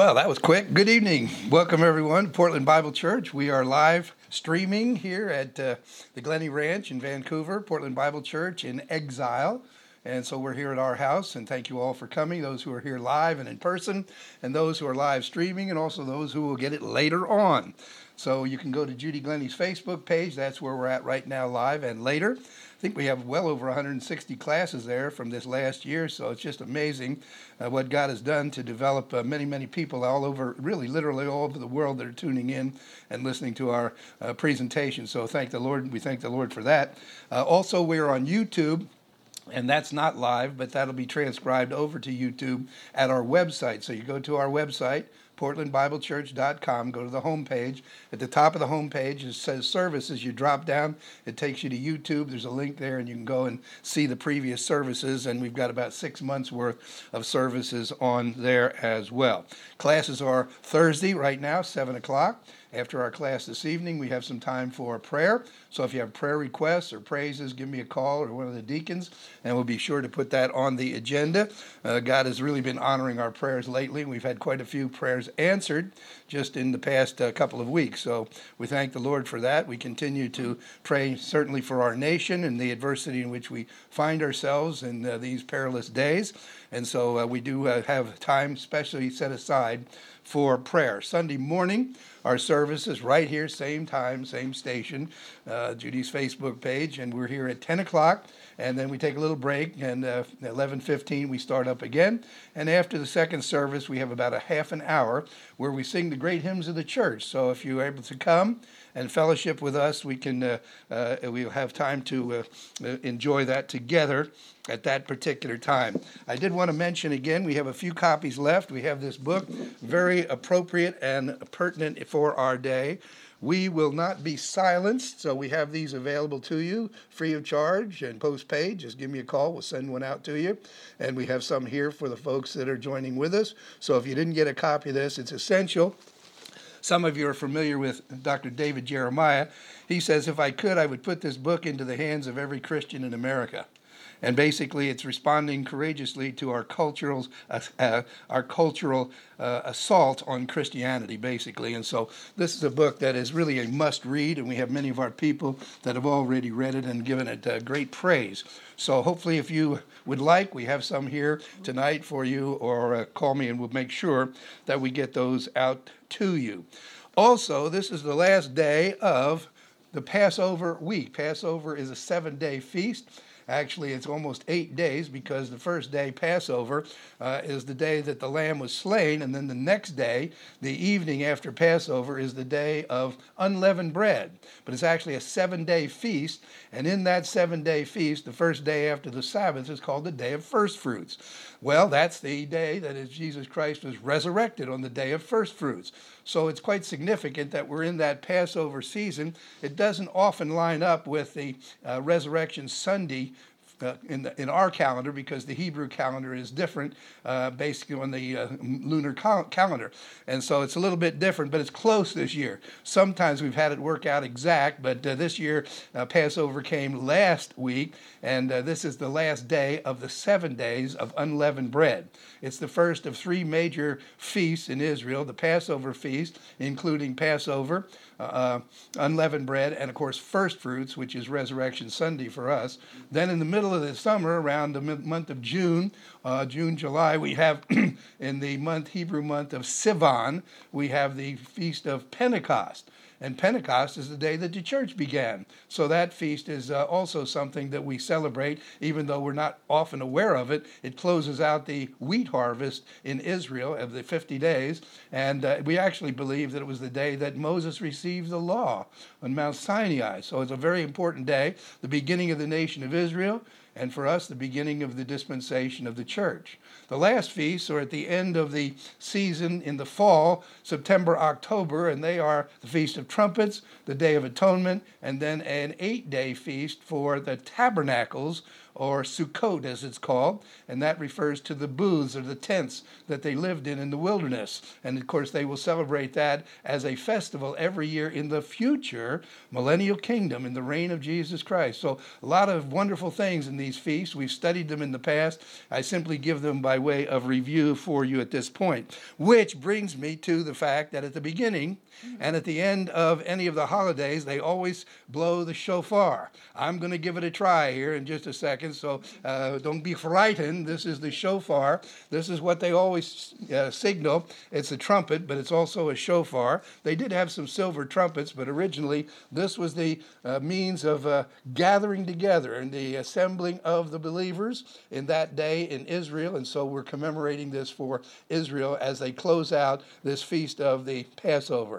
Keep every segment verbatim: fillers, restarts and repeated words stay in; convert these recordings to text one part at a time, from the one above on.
Well, that was quick. Good evening. Welcome, everyone, to Portland Bible Church. We are live streaming here at uh, the Glenny Ranch in Vancouver, Portland Bible Church in Exile. And so we're here at our house, and thank you all for coming, those who are here live and in person, and those who are live streaming, and also those who will get it later on. So you can go to Judy Glenny's Facebook page. That's where we're at right now, live and later. I think we have well over one hundred sixty classes there from this last year, so it's just amazing uh, what God has done to develop uh, many, many people all over, really literally all over the world that are tuning in and listening to our uh, presentation. So thank the Lord. We thank the Lord for that. Uh, also, we're on YouTube. And that's not live, but that'll be transcribed over to YouTube at our website. So you go to our website, portland bible church dot com, go to the home page. At the top of the home page, it says services. You drop down, it takes you to YouTube. There's a link there, and you can go and see the previous services. And we've got about six months worth of services on there as well. Classes are Thursday right now, seven o'clock. After our class this evening, we have some time for prayer. So if you have prayer requests or praises, give me a call or one of the deacons, and we'll be sure to put that on the agenda. Uh, God has really been honoring our prayers lately. We've had quite a few prayers answered just in the past uh, couple of weeks. So we thank the Lord for that. We continue to pray certainly for our nation and the adversity in which we find ourselves in uh, these perilous days. And so uh, we do uh, have time specially set aside for prayer. Sunday morning, our service is right here, same time, same station, uh, Judy's Facebook page, and we're here at ten o'clock, and then we take a little break, and uh, at eleven fifteen we start up again, and after the second service we have about a half an hour where we sing the great hymns of the church. So if you're able to come and fellowship with us, we can uh, uh, we'll have time to uh, enjoy that together at that particular time. I did want to mention again, we have a few copies left. We have this book, very appropriate and pertinent for our day. We Will Not Be Silenced. So we have these available to you free of charge and post-paid. Just give me a call. We'll send one out to you. And we have some here for the folks that are joining with us. So if you didn't get a copy of this, it's essential. Some of you are familiar with Doctor David Jeremiah. He says, if I could, I would put this book into the hands of every Christian in America. And basically, it's responding courageously to our cultural, uh, uh, our cultural uh, assault on Christianity, basically. And so this is a book that is really a must-read, and we have many of our people that have already read it and given it uh, great praise. So hopefully, if you would like, we have some here tonight for you, or uh, call me and we'll make sure that we get those out to you. Also, this is the last day of the Passover week. Passover is a seven-day feast. Actually, it's almost eight days because the first day, Passover, uh, is the day that the lamb was slain, and then the next day, the evening after Passover, is the day of unleavened bread. But it's actually a seven-day feast, and in that seven-day feast, the first day after the Sabbath is called the Day of First Fruits. Well, that's the day that is Jesus Christ was resurrected on the Day of First Fruits. So it's quite significant that we're in that Passover season. It doesn't often line up with the uh, Resurrection Sunday Uh, in the, in our calendar, because the Hebrew calendar is different, uh, basically on the uh, lunar cal- calendar, and so it's a little bit different, but it's close this year. Sometimes we've had it work out exact, but uh, this year uh, Passover came last week, and uh, this is the last day of the seven days of unleavened bread. It's the first of three major feasts in Israel: the Passover feast, including Passover, uh, unleavened bread, and of course first fruits, which is Resurrection Sunday for us. Then in the middle of the summer, around the month of June, uh, June, July, we have in the month, Hebrew month of Sivan, we have the Feast of Pentecost. And Pentecost is the day that the church began. So that feast is uh, also something that we celebrate, even though we're not often aware of it. It closes out the wheat harvest in Israel of the fifty days. And uh, we actually believe that it was the day that Moses received the law on Mount Sinai. So it's a very important day, the beginning of the nation of Israel, and for us, the beginning of the dispensation of the church. The last feasts are at the end of the season in the fall, September, October, and they are the Feast of Trumpets, the Day of Atonement, and then an eight-day feast for the Tabernacles, or Sukkot as it's called, and that refers to the booths or the tents that they lived in in the wilderness. And of course they will celebrate that as a festival every year in the future millennial kingdom, in the reign of Jesus Christ. So a lot of wonderful things in the these feasts. We've studied them in the past. I simply give them by way of review for you at this point, which brings me to the fact that at the beginning and at the end of any of the holidays, they always blow the shofar. I'm going to give it a try here in just a second, so uh, don't be frightened. This is the shofar. This is what they always uh, signal. It's a trumpet, but it's also a shofar. They did have some silver trumpets, but originally this was the uh, means of uh, gathering together and the assembling of the believers in that day in Israel, and so we're commemorating this for Israel as they close out this feast of the Passover.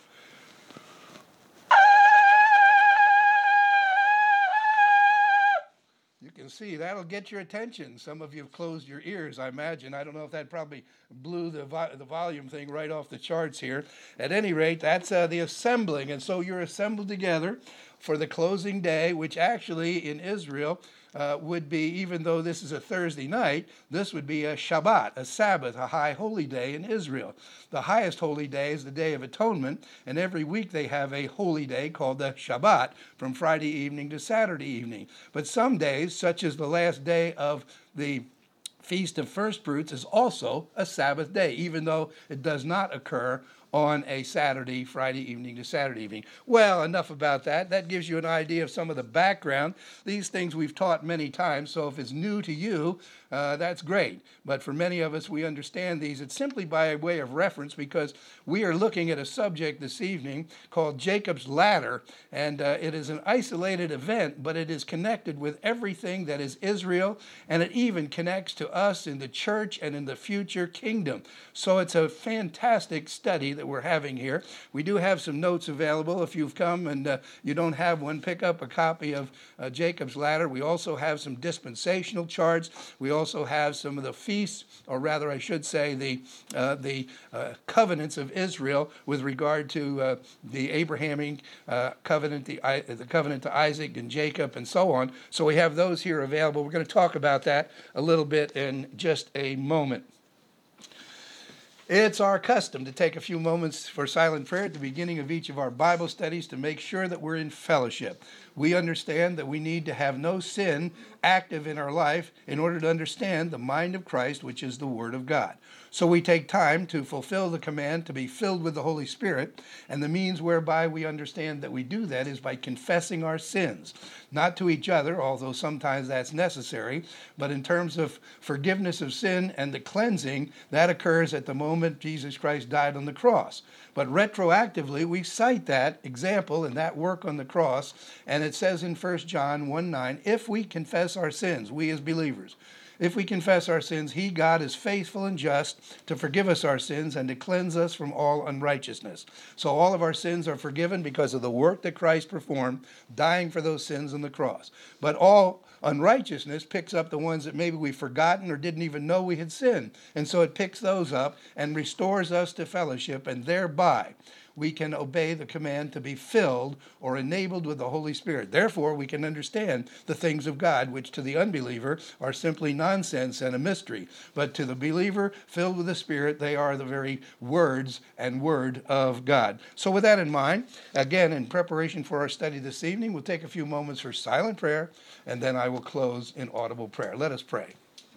You can see that'll get your attention. Some of you have closed your ears, I imagine. I don't know if that probably blew the vo- the volume thing right off the charts here. At any rate, that's uh, the assembling, and so you're assembled together for the closing day, which actually in Israel uh, would be, even though this is a Thursday night, this would be a Shabbat, a Sabbath, a high holy day in Israel. The highest holy day is the Day of Atonement, and every week they have a holy day called the Shabbat from Friday evening to Saturday evening. But some days, such as the last day of the Feast of First Fruits, is also a Sabbath day, even though it does not occur on a Saturday, Friday evening to Saturday evening. Well, enough about that. That gives you an idea of some of the background. These things we've taught many times, so if it's new to you, uh, that's great. But for many of us, we understand these. It's simply by way of reference because we are looking at a subject this evening called Jacob's Ladder, and uh, it is an isolated event, but it is connected with everything that is Israel, and it even connects to us in the church and in the future kingdom. So it's a fantastic study that we're having here. We do have some notes available. If you've come and uh, you don't have one, pick up a copy of uh, Jacob's Ladder. We also have some dispensational charts. We also have some of the feasts, or rather I should say the uh, the uh, covenants of Israel with regard to uh, the Abrahamic uh, covenant, the, I, the covenant to Isaac and Jacob and so on. So we have those here available. We're going to talk about that a little bit in just a moment. It's our custom to take a few moments for silent prayer at the beginning of each of our Bible studies to make sure that we're in fellowship. We understand that we need to have no sin active in our life in order to understand the mind of Christ, which is the Word of God. So we take time to fulfill the command to be filled with the Holy Spirit, and the means whereby we understand that we do that is by confessing our sins, not to each other, although sometimes that's necessary, but in terms of forgiveness of sin and the cleansing, that occurs at the moment Jesus Christ died on the cross. But retroactively, we cite that example and that work on the cross, and it says in First John one nine, if we confess our sins, we as believers, if we confess our sins, he, God, is faithful and just to forgive us our sins and to cleanse us from all unrighteousness. So all of our sins are forgiven because of the work that Christ performed, dying for those sins on the cross. But all unrighteousness picks up the ones that maybe we've forgotten or didn't even know we had sinned. And so it picks those up and restores us to fellowship, and thereby we can obey the command to be filled or enabled with the Holy Spirit. Therefore, we can understand the things of God, which to the unbeliever are simply nonsense and a mystery. But to the believer filled with the Spirit, they are the very words and word of God. So with that in mind, again, in preparation for our study this evening, we'll take a few moments for silent prayer, and then I will close in audible prayer. Let us pray.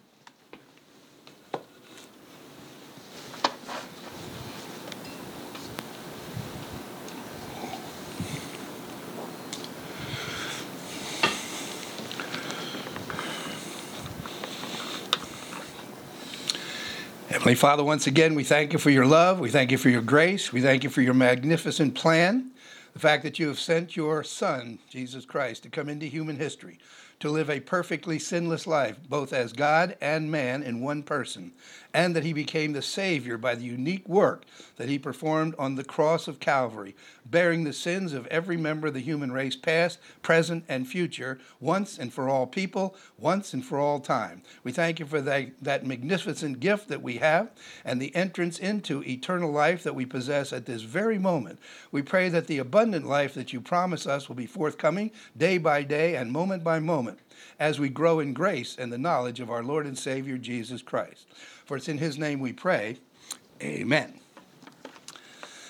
Heavenly Father, once again, we thank you for your love. We thank you for your grace. We thank you for your magnificent plan. The fact that you have sent your Son, Jesus Christ, to come into human history, to live a perfectly sinless life, both as God and man in one person, and that he became the Savior by the unique work that he performed on the cross of Calvary, bearing the sins of every member of the human race, past, present, and future, once and for all people, once and for all time. We thank you for that, that magnificent gift that we have and the entrance into eternal life that we possess at this very moment. We pray that the abundant life that you promise us will be forthcoming day by day and moment by moment as we grow in grace and the knowledge of our Lord and Savior, Jesus Christ. For it's in his name we pray. Amen.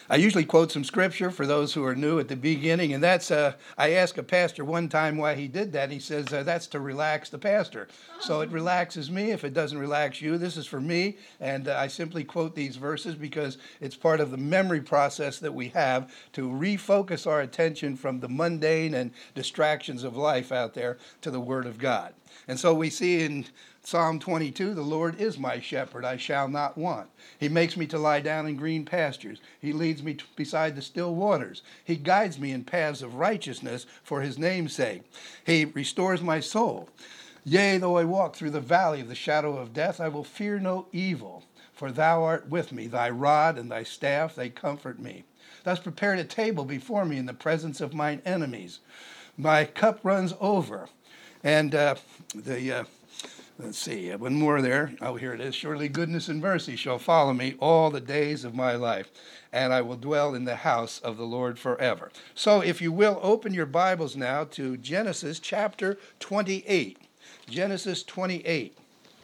I usually quote some scripture for those who are new at the beginning, and that's, uh, I asked a pastor one time why he did that. He says, uh, that's to relax the pastor. So it relaxes me if it doesn't relax you. This is for me, and uh, I simply quote these verses because it's part of the memory process that we have to refocus our attention from the mundane and distractions of life out there to the Word of God. And so we see in Psalm twenty-two, the Lord is my shepherd, I shall not want. He makes me to lie down in green pastures. He leads me t- beside the still waters. He guides me in paths of righteousness for his name's sake. He restores my soul. Yea, though I walk through the valley of the shadow of death, I will fear no evil, for thou art with me. Thy rod and thy staff, they comfort me. Thou hast prepared a table before me in the presence of mine enemies. My cup runs over. And uh, the... Uh, Let's see, one more there. Oh, here it is. Surely goodness and mercy shall follow me all the days of my life, and I will dwell in the house of the Lord forever. So if you will, open your Bibles now to Genesis chapter twenty-eight. Genesis twenty-eight.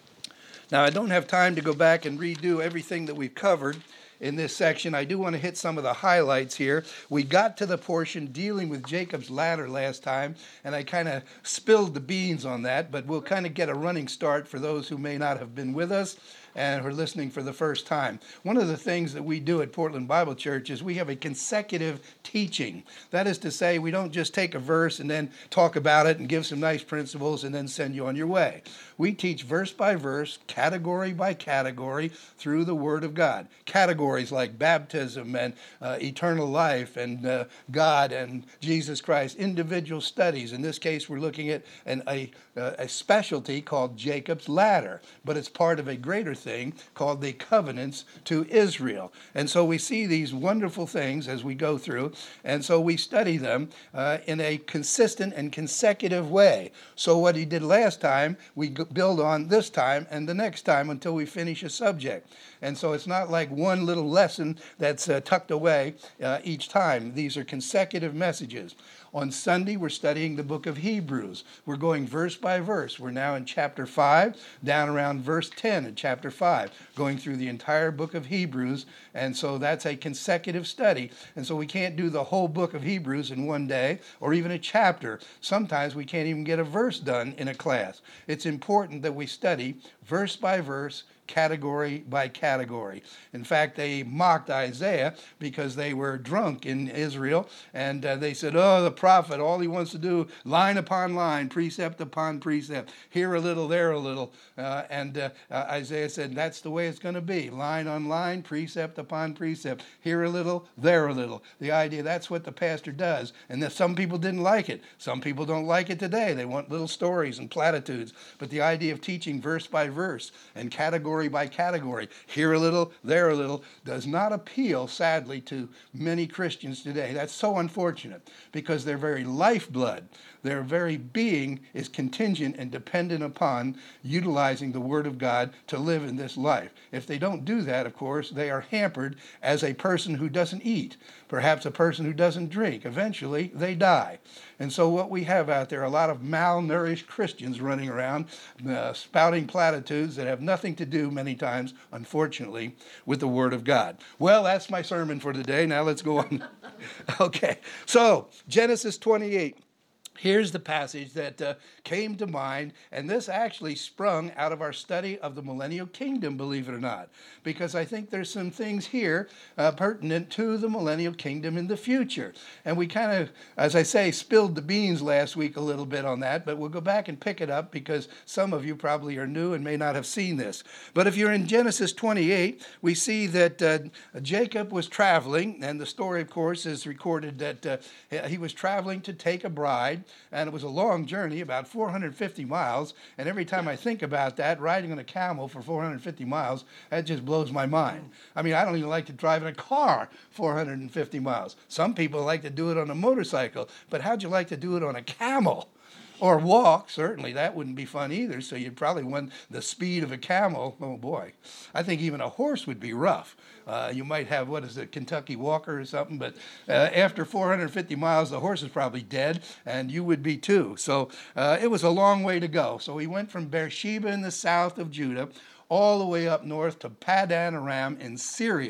Now, I don't have time to go back and redo everything that we've covered in this section. I do want to hit some of the highlights here. We got to the portion dealing with Jacob's ladder last time, and I kind of spilled the beans on that, but we'll kind of get a running start for those who may not have been with us and are listening for the first time. One of the things that we do at Portland Bible Church is we have a consecutive teaching. That is to say, we don't just take a verse and then talk about it and give some nice principles and then send you on your way. We teach verse by verse, category by category, through the Word of God. Categories like baptism and uh, eternal life and uh, God and Jesus Christ. Individual studies. In this case, we're looking at an, a, a specialty called Jacob's ladder, but it's part of a greater thing called the covenants to Israel. And so we see these wonderful things as we go through, and so we study them uh, in a consistent and consecutive way. So what he did last time, we build on this time and the next time until we finish a subject. And so it's not like one little lesson that's uh, tucked away uh, each time. These are consecutive messages. On Sunday, we're studying the book of Hebrews. We're going verse by verse. We're now in chapter five, down around verse ten in chapter five, going through the entire book of Hebrews. And so that's a consecutive study. And so we can't do the whole book of Hebrews in one day or even a chapter. Sometimes we can't even get a verse done in a class. It's important that we study verse by verse, category by category. In fact, they mocked Isaiah because they were drunk in Israel, and uh, they said, oh, the prophet, all he wants to do, line upon line, precept upon precept, here a little, there a little. Uh, and uh, uh, Isaiah said, that's the way it's going to be, line on line, precept upon precept, here a little, there a little. The idea, that's what the pastor does. And that some people didn't like it. Some people don't like it today. They want little stories and platitudes. But the idea of teaching verse by verse and category by category, here a little, there a little, does not appeal, sadly, to many Christians today. That's so unfortunate because their very lifeblood, their very being is contingent and dependent upon utilizing the Word of God to live in this life. If they don't do that, of course, they are hampered as a person who doesn't eat, perhaps a person who doesn't drink. Eventually, they die. And so what we have out there, a lot of malnourished Christians running around, uh, spouting platitudes that have nothing to do many times, unfortunately, with the Word of God. Well, that's my sermon for today. Now let's go on. Okay, so Genesis twenty-eight. Here's the passage that uh, came to mind, and this actually sprung out of our study of the millennial kingdom, believe it or not, because I think there's some things here uh, pertinent to the millennial kingdom in the future. And we kind of, as I say, spilled the beans last week a little bit on that, but we'll go back and pick it up because some of you probably are new and may not have seen this. But if you're in Genesis twenty-eight, we see that uh, Jacob was traveling, and the story, of course, is recorded that uh, he was traveling to take a bride. And it was a long journey, about four hundred fifty miles. And every time I think about that, riding on a camel for four hundred fifty miles, that just blows my mind. I mean, I don't even like to drive in a car four hundred fifty miles. Some people like to do it on a motorcycle. But how'd you like to do it on a camel? Or walk, certainly. That wouldn't be fun either. So you'd probably want the speed of a camel. Oh, boy. I think even a horse would be rough. Uh, you might have, what is it, Kentucky Walker or something. But uh, after four hundred fifty miles, the horse is probably dead, and you would be too. So uh, it was a long way to go. So he went from Beersheba in the south of Judah all the way up north to Padan Aram in Syria.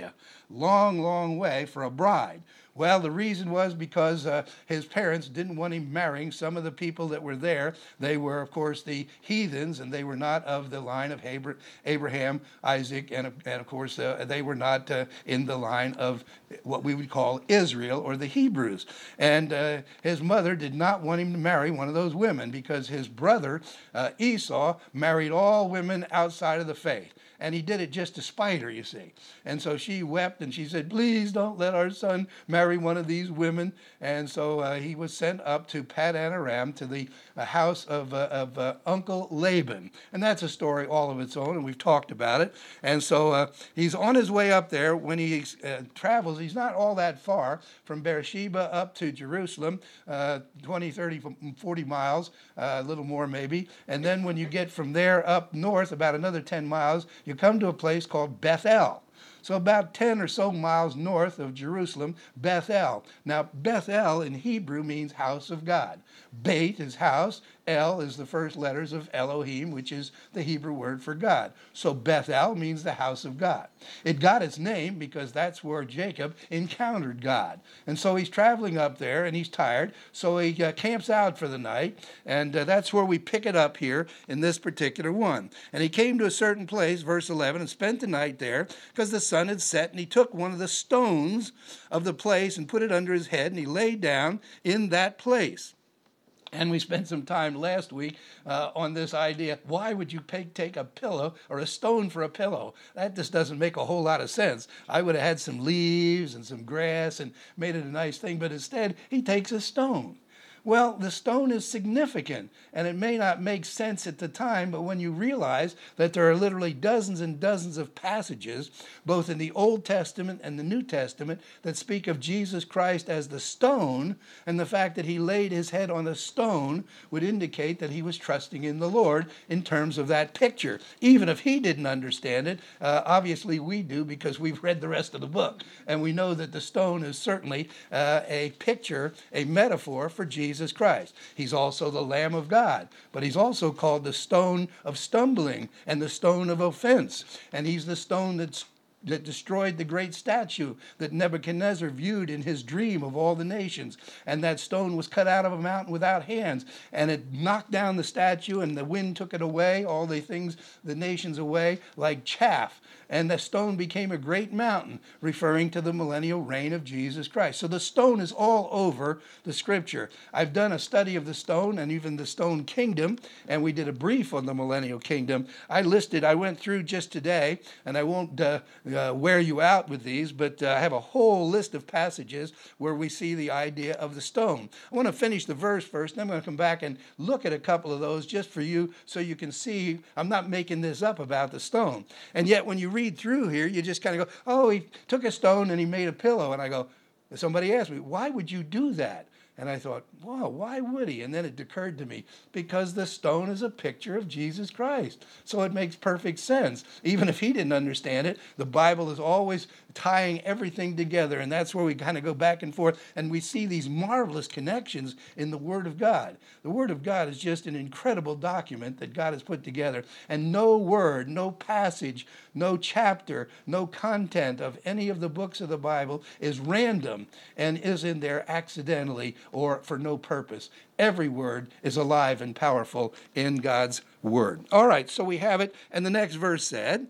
long, long way for a bride. Well, the reason was because uh, his parents didn't want him marrying some of the people that were there. They were, of course, the heathens, and they were not of the line of Abraham, Isaac, and, and of course, uh, they were not uh, in the line of what we would call Israel or the Hebrews. And uh, his mother did not want him to marry one of those women because his brother, uh, Esau, married all women outside of the faith. And he did it just to spite her, you see. And so she wept and she said, please don't let our son marry one of these women. And so uh, he was sent up to Padan Aram, to the uh, house of, uh, of uh, Uncle Laban. And that's a story all of its own, and we've talked about it. And so uh, he's on his way up there. When he uh, travels, he's not all that far from Beersheba up to Jerusalem, uh, twenty, thirty, forty miles, uh, a little more maybe. And then when you get from there up north, about another ten miles, you come to a place called Bethel. So about ten or so miles north of Jerusalem, Bethel. Now, Bethel in Hebrew means house of God. Beit is house. El is the first letters of Elohim, which is the Hebrew word for God. So Bethel means the house of God. It got its name because that's where Jacob encountered God. And so he's traveling up there, and he's tired, so he uh, camps out for the night, and uh, that's where we pick it up here in this particular one. And he came to a certain place, verse eleven, and spent the night there because the sun had set, and he took one of the stones of the place and put it under his head, and he lay down in that place. And we spent some time last week uh, on this idea, why would you pay, take a pillow or a stone for a pillow? That just doesn't make a whole lot of sense. I would have had some leaves and some grass and made it a nice thing, but instead he takes a stone. Well, the stone is significant, and it may not make sense at the time, but when you realize that there are literally dozens and dozens of passages, both in the Old Testament and the New Testament, that speak of Jesus Christ as the stone, and the fact that he laid his head on a stone would indicate that he was trusting in the Lord in terms of that picture. Even if he didn't understand it, uh, obviously we do because we've read the rest of the book, and we know that the stone is certainly uh, a picture, a metaphor for Jesus Jesus Christ. He's also the Lamb of God, but he's also called the stone of stumbling and the stone of offense. And he's the stone that's that destroyed the great statue that Nebuchadnezzar viewed in his dream of all the nations. And that stone was cut out of a mountain without hands. And it knocked down the statue, and the wind took it away, all the things, the nations away, like chaff. And the stone became a great mountain, referring to the millennial reign of Jesus Christ. So the stone is all over the scripture. I've done a study of the stone and even the stone kingdom, and we did a brief on the millennial kingdom. I listed, I went through just today, and I won't uh, uh, wear you out with these, but uh, I have a whole list of passages where we see the idea of the stone. I want to finish the verse first, and I'm going to come back and look at a couple of those just for you so you can see I'm not making this up about the stone. And yet when you read through here, you just kind of go, oh, he took a stone and he made a pillow. And I go, somebody asked me, why would you do that? And I thought, wow, why would he? And then it occurred to me, because the stone is a picture of Jesus Christ. So it makes perfect sense. Even if he didn't understand it, the Bible is always tying everything together. And that's where we kind of go back and forth. And we see these marvelous connections in the Word of God. The Word of God is just an incredible document that God has put together. And no word, no passage, no chapter, no content of any of the books of the Bible is random and is in there accidentally or for no purpose. Every word is alive and powerful in God's Word. All right, so we have it. And the next verse said,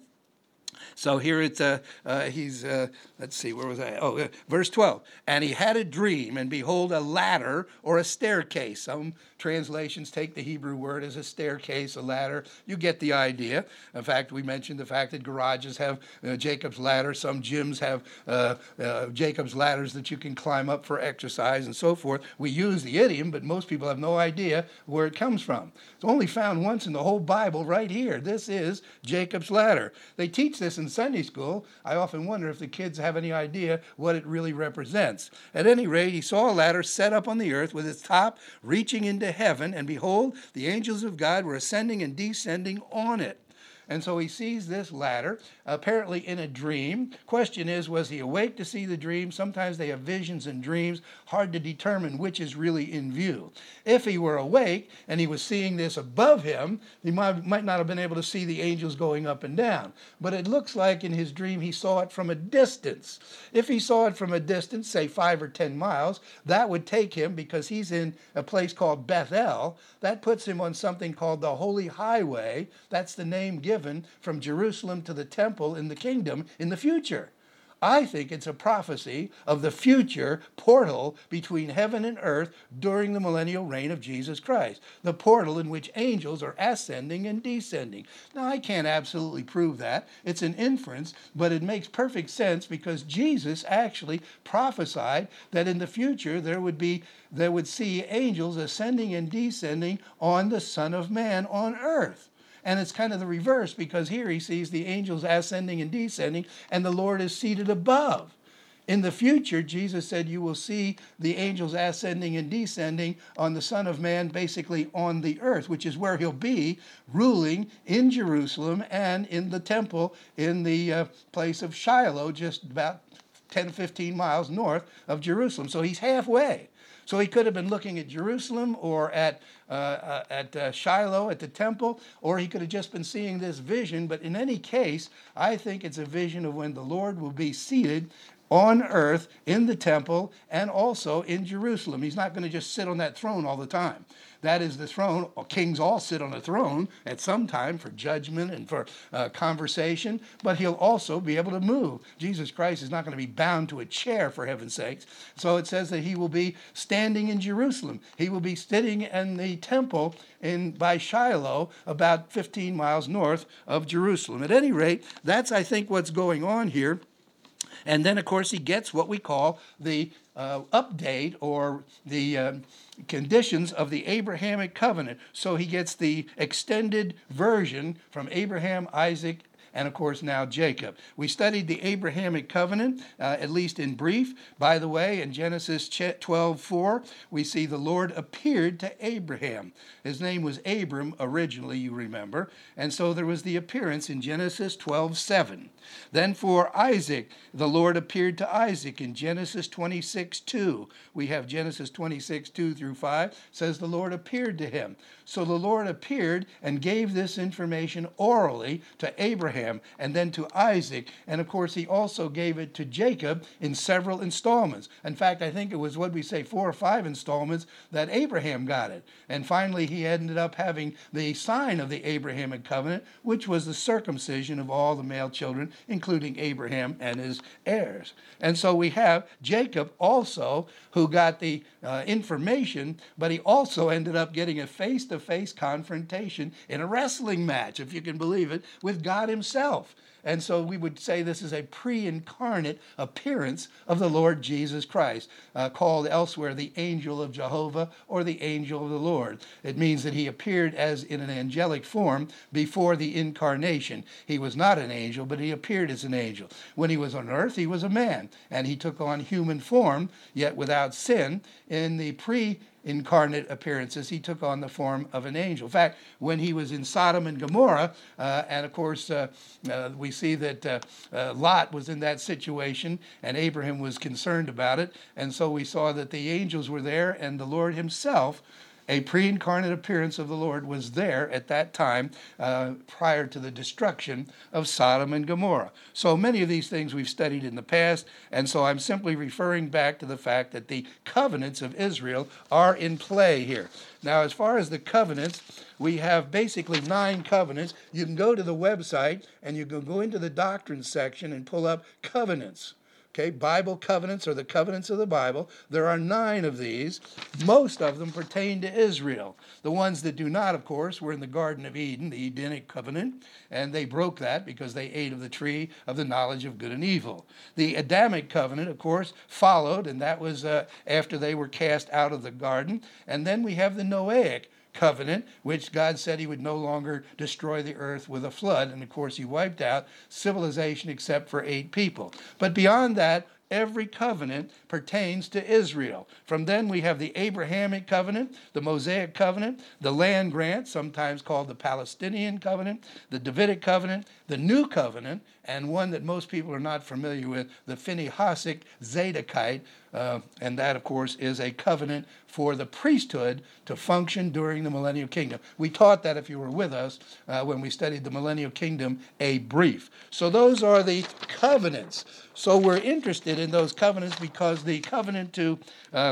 so here it's, uh, uh, he's, uh, let's see, where was I? Oh, uh, verse twelve. And he had a dream, and behold, a ladder or a staircase. Some translations take the Hebrew word as a staircase, a ladder. You get the idea. In fact, we mentioned the fact that garages have uh, Jacob's ladder. Some gyms have uh, uh, Jacob's ladders that you can climb up for exercise and so forth. We use the idiom, but most people have no idea where it comes from. It's only found once in the whole Bible right here. This is Jacob's ladder. They teach this in Sunday school. I often wonder if the kids have any idea what it really represents. At any rate, he saw a ladder set up on the earth with its top reaching into heaven, and behold, the angels of God were ascending and descending on it. And so he sees this ladder, apparently in a dream. Question is, was he awake to see the dream? Sometimes they have visions and dreams, hard to determine which is really in view. If he were awake and he was seeing this above him, he might, might not have been able to see the angels going up and down. But it looks like in his dream he saw it from a distance. If he saw it from a distance, say five or ten miles, that would take him, because he's in a place called Bethel, that puts him on something called the Holy Highway. That's the name given from Jerusalem to the temple in the kingdom in the future. I think it's a prophecy of the future portal between heaven and earth during the millennial reign of Jesus Christ, the portal in which angels are ascending and descending. Now, I can't absolutely prove that. It's an inference, but it makes perfect sense, because Jesus actually prophesied that in the future there would be they would see angels ascending and descending on the Son of Man on earth. And it's kind of the reverse, because here he sees the angels ascending and descending, and the Lord is seated above. In the future, Jesus said you will see the angels ascending and descending on the Son of Man, basically on the earth, which is where he'll be, ruling in Jerusalem and in the temple in the uh, place of Shiloh, just about ten, fifteen miles north of Jerusalem. So he's halfway. So he could have been looking at Jerusalem or at uh, uh, at uh, Shiloh, at the temple, or he could have just been seeing this vision. But in any case, I think it's a vision of when the Lord will be seated on earth in the temple and also in Jerusalem. He's not going to just sit on that throne all the time. That is the throne. Kings all sit on a throne at some time for judgment and for uh, conversation, but he'll also be able to move. Jesus Christ is not going to be bound to a chair, for heaven's sakes. So it says that he will be standing in Jerusalem. He will be sitting in the temple in by Shiloh, about fifteen miles north of Jerusalem. At any rate, that's, I think, what's going on here. And then, of course, he gets what we call the uh, update or the uh, conditions of the Abrahamic covenant. So he gets the extended version from Abraham, Isaac, and of course now Jacob. We studied the Abrahamic covenant, uh, at least in brief. By the way, in Genesis twelve four, we see the Lord appeared to Abraham. His name was Abram originally, you remember. And so there was the appearance in Genesis twelve seven. Then for Isaac, the Lord appeared to Isaac in Genesis twenty-six two. We have Genesis twenty-six two through five, says the Lord appeared to him. So the Lord appeared and gave this information orally to Abraham and then to Isaac. And of course, he also gave it to Jacob in several installments. In fact, I think it was, what we say, four or five installments that Abraham got it. And finally, he ended up having the sign of the Abrahamic covenant, which was the circumcision of all the male children, including Abraham and his heirs. And so we have Jacob also, who got the uh, information, but he also ended up getting a face-to-face confrontation in a wrestling match, if you can believe it, with God himself. And so we would say this is a pre-incarnate appearance of the Lord Jesus Christ, uh, called elsewhere the angel of Jehovah or the angel of the Lord. It means that he appeared as in an angelic form before the incarnation. He was not an angel, but he appeared as an angel. When he was on earth, he was a man, and he took on human form, yet without sin. In the pre incarnate appearances, he took on the form of an angel. In fact, when he was in Sodom and Gomorrah, uh, and of course uh, uh, we see that uh, uh, Lot was in that situation, and Abraham was concerned about it, and so we saw that the angels were there, and the Lord himself, a pre-incarnate appearance of the Lord, was there at that time uh, prior to the destruction of Sodom and Gomorrah. So many of these things we've studied in the past, and so I'm simply referring back to the fact that the covenants of Israel are in play here. Now, as far as the covenants, we have basically nine covenants. You can go to the website and you can go into the doctrine section and pull up covenants. Okay, Bible covenants are the covenants of the Bible. There are nine of these. Most of them pertain to Israel. The ones that do not, of course, were in the Garden of Eden, the Edenic covenant, and they broke that because they ate of the tree of the knowledge of good and evil. The Adamic covenant, of course, followed, and that was uh, after they were cast out of the garden. And then we have the Noahic covenant, which God said he would no longer destroy the earth with a flood. And of course, he wiped out civilization except for eight people. But beyond that, every covenant pertains to Israel. From then we have the Abrahamic covenant, the Mosaic covenant, the land grant, sometimes called the Palestinian covenant, the Davidic covenant, the new covenant, and one that most people are not familiar with, the Phinehasic Zadokite, uh, and that, of course, is a covenant for the priesthood to function during the millennial kingdom. We taught that, if you were with us, uh, when we studied the millennial kingdom, a brief. So those are the covenants. So we're interested in those covenants because the covenant to uh,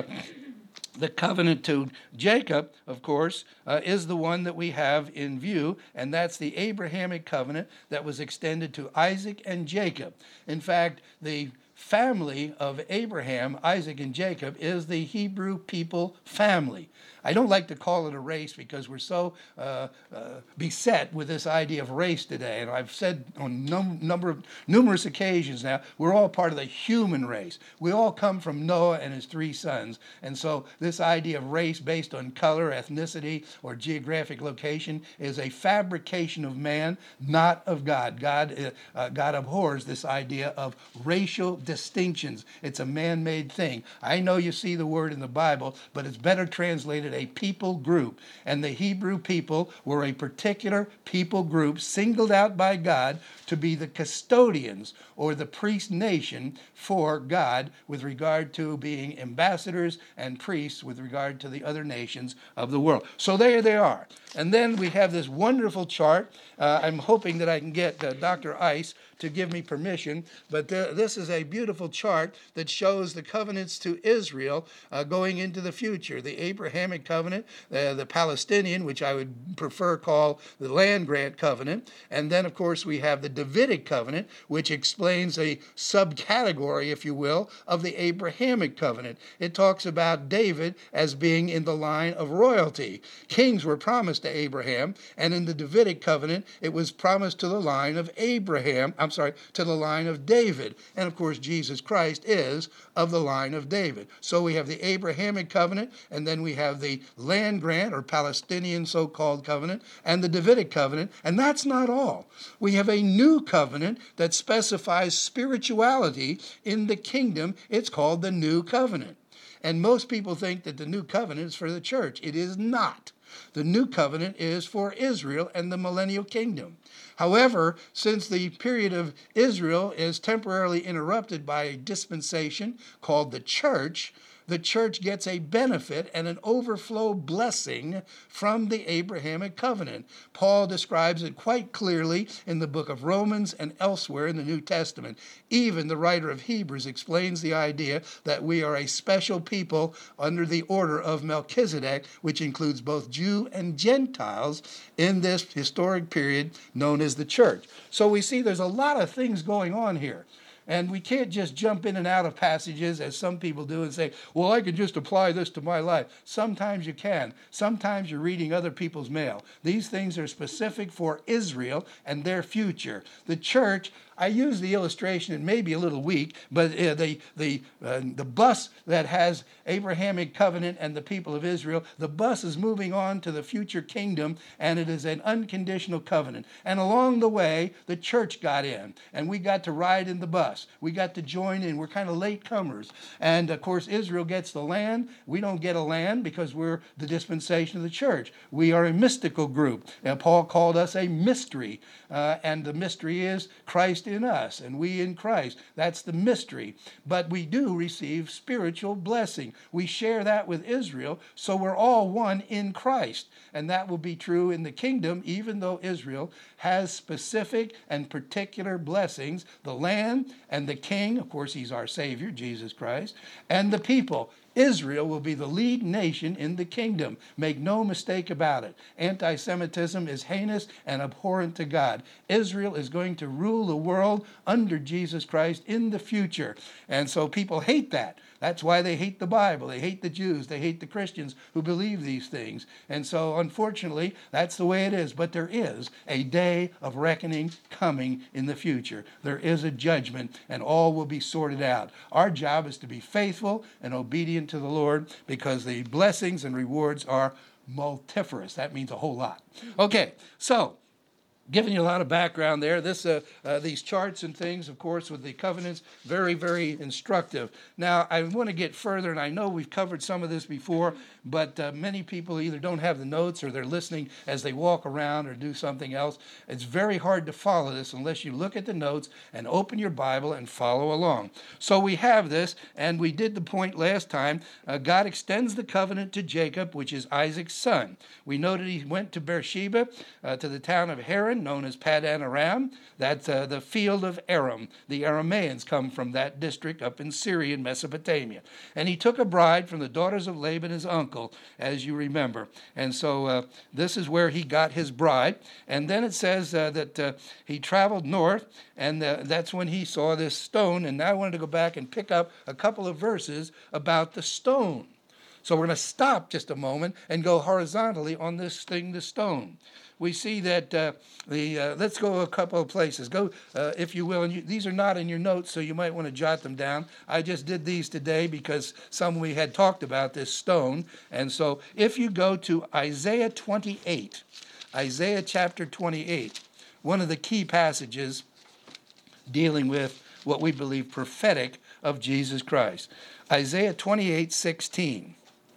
The covenant to Jacob, of course, uh, is the one that we have in view, and that's the Abrahamic covenant that was extended to Isaac and Jacob. In fact, the family of Abraham, Isaac, and Jacob is the Hebrew people family. I don't like to call it a race because we're so uh, uh, beset with this idea of race today. And I've said on num- number of numerous occasions now, we're all part of the human race. We all come from Noah and his three sons. And so this idea of race based on color, ethnicity, or geographic location is a fabrication of man, not of God. God, uh, God abhors this idea of racial distinctions. It's a man-made thing. I know you see the word in the Bible, but it's better translated a people group. And the Hebrew people were a particular people group singled out by God to be the custodians or the priest nation for God with regard to being ambassadors and priests with regard to the other nations of the world. So there they are. And then we have this wonderful chart. Uh, I'm hoping that I can get uh, Doctor Ice to give me permission, but th- this is a beautiful chart that shows the covenants to Israel uh, going into the future. The Abrahamic covenant, uh, the Palestinian, which I would prefer call the land grant covenant, and then of course we have the Davidic covenant, which explains a subcategory, if you will, of the Abrahamic covenant. It talks about David as being in the line of royalty. Kings were promised to Abraham, and in the Davidic covenant, it was promised to the line of Abraham, I'm sorry, to the line of David. And of course, Jesus Christ is of the line of David. So we have the Abrahamic covenant, and then we have the land grant or Palestinian so-called covenant, and the Davidic covenant. And that's not all. We have a new covenant that specifies spirituality in the kingdom. It's called the new covenant. And most people think that the new covenant is for the church. It is not. The new covenant is for Israel and the millennial kingdom. However, since the period of Israel is temporarily interrupted by a dispensation called the church, the church gets a benefit and an overflow blessing from the Abrahamic covenant. Paul describes it quite clearly in the book of Romans and elsewhere in the New Testament. Even the writer of Hebrews explains the idea that we are a special people under the order of Melchizedek, which includes both Jew and Gentiles in this historic period known as the church. So we see there's a lot of things going on here. And we can't just jump in and out of passages as some people do and say, well, I can just apply this to my life. Sometimes you can. Sometimes you're reading other people's mail. These things are specific for Israel and their future. The church, I use the illustration, it may be a little weak, but uh, the the uh, the bus that has Abrahamic covenant and the people of Israel, the bus is moving on to the future kingdom, and it is an unconditional covenant. And along the way, the church got in, and we got to ride in the bus. We got to join in. We're kind of late comers. And of course, Israel gets the land. We don't get a land because we're the dispensation of the church. We are a mystical group. And Paul called us a mystery, uh, and the mystery is Christ in us and we in Christ. That's the mystery. But we do receive spiritual blessing. We share that with Israel, so we're all one in Christ. And that will be true in the kingdom, even though Israel has specific and particular blessings. The land and the king, of course, he's our Savior, Jesus Christ, and the people. Israel will be the lead nation in the kingdom. Make no mistake about it. Anti-Semitism is heinous and abhorrent to God. Israel is going to rule the world under Jesus Christ in the future. And so people hate that. That's why they hate the Bible. They hate the Jews. They hate the Christians who believe these things. And so, unfortunately, that's the way it is. But there is a day of reckoning coming in the future. There is a judgment, and all will be sorted out. Our job is to be faithful and obedient to the Lord, because the blessings and rewards are multifarious. That means a whole lot. Okay, so Giving you a lot of background there. This, uh, uh, these charts and things, of course, with the covenants, very, very instructive. Now, I want to get further, and I know we've covered some of this before, but uh, many people either don't have the notes or they're listening as they walk around or do something else. It's very hard to follow this unless you look at the notes and open your Bible and follow along. So we have this, and we did the point last time. Uh, God extends the covenant to Jacob, which is Isaac's son. We noted he went to Beersheba, uh, to the town of Haran, known as Padan Aram. That's uh, the field of Aram. The Arameans come from that district up in Syria and Mesopotamia. And he took a bride from the daughters of Laban, his uncle, as you remember. And so uh, this is where he got his bride. And then it says uh, that uh, he traveled north, and uh, that's when he saw this stone. And now I wanted to go back and pick up a couple of verses about the stone. So we're going to stop just a moment and go horizontally on this thing, the stone. We see that uh, the, uh, let's go a couple of places. Go, uh, if you will, and you, these are not in your notes, so you might want to jot them down. I just did these today because some we had talked about this stone. And so if you go to Isaiah twenty-eight, Isaiah chapter twenty-eight, one of the key passages dealing with what we believe prophetic of Jesus Christ. Isaiah twenty-eight sixteen.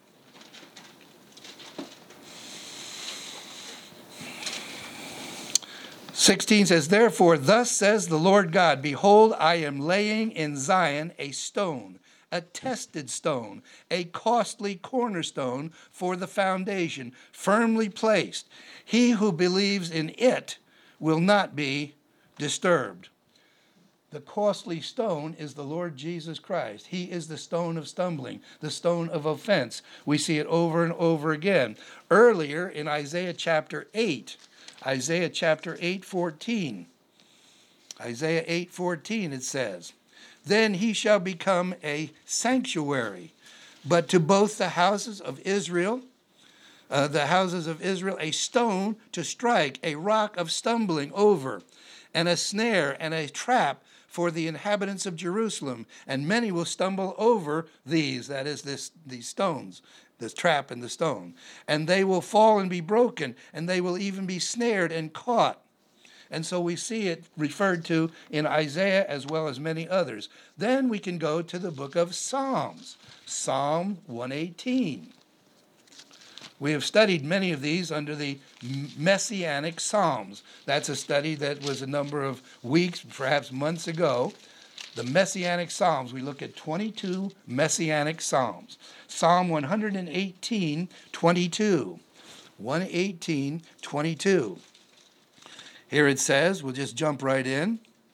sixteen says, "Therefore, thus says the Lord God, behold, I am laying in Zion a stone, a tested stone, a costly cornerstone for the foundation, firmly placed. He who believes in it will not be disturbed." The costly stone is the Lord Jesus Christ. He is the stone of stumbling, the stone of offense. We see it over and over again. Earlier in Isaiah chapter eight, Isaiah chapter eight, fourteen. Isaiah eight, fourteen, it says, "Then he shall become a sanctuary, but to both the houses of Israel, uh, the houses of Israel, a stone to strike, a rock of stumbling over, and a snare and a trap for the inhabitants of Jerusalem. And many will stumble over these," that is, this, these stones, the trap and the stone. "And they will fall and be broken, and they will even be snared and caught." And so we see it referred to in Isaiah as well as many others. Then we can go to the book of Psalms, Psalm one eighteen. We have studied many of these under the Messianic Psalms. That's a study that was a number of weeks, perhaps months ago. The Messianic Psalms, we look at twenty-two Messianic Psalms. Psalm one eighteen, twenty-two. one eighteen, twenty-two. Here it says, we'll just jump right in.